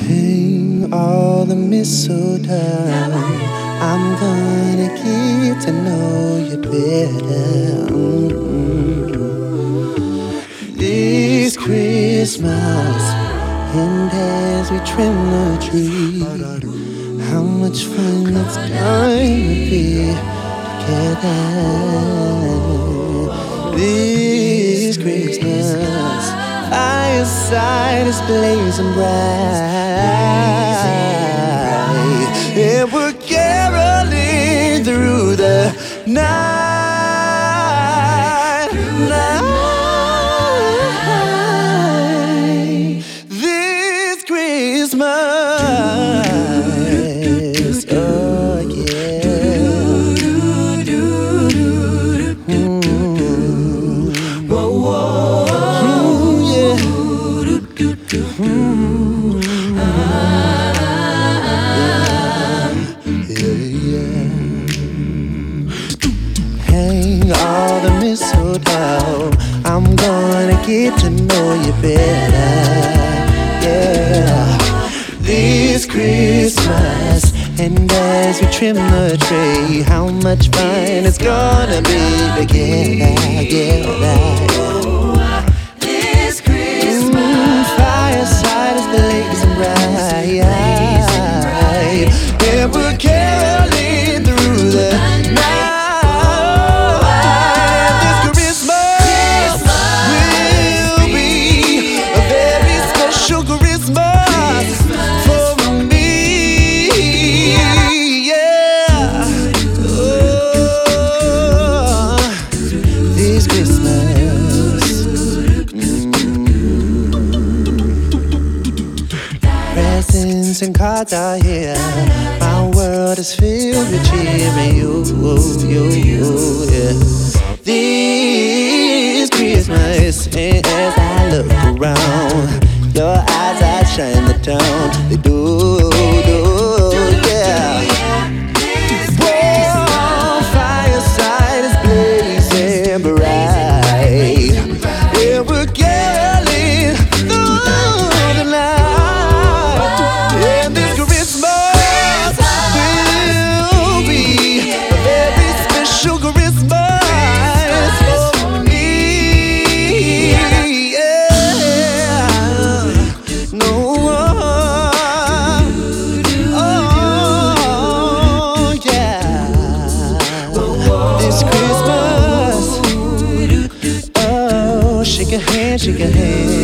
Hang all the mistletoe. I'm gonna get to know you better. This Christmas, and as we trim the tree, how much fun it's going to be together. This Christmas, fireside is blazing bright, and we're caroling through the night. This Christmas, oh yeah. Hang all the mistletoe. I'm gonna get to know you better. Yeah. This Christmas, and as we trim the tree, how much fun it's gonna be together. Yeah. Fireside is blazing bright, and we're caroling through the night. This Christmas will be a very special Christmas for me. Yeah. Oh, this Christmas. Presents and cards are here. My world is filled with cheer and you, yeah. This Christmas, and as I look around, your eyes outshine the town. They do, yeah. Whoa, fireside is blazing bright, and we're caroling through the night. And this Christmas will be a very special Christmas for me. Yeah. No one. Oh, yeah. This Christmas. Oh, shake a hand, shake a hand.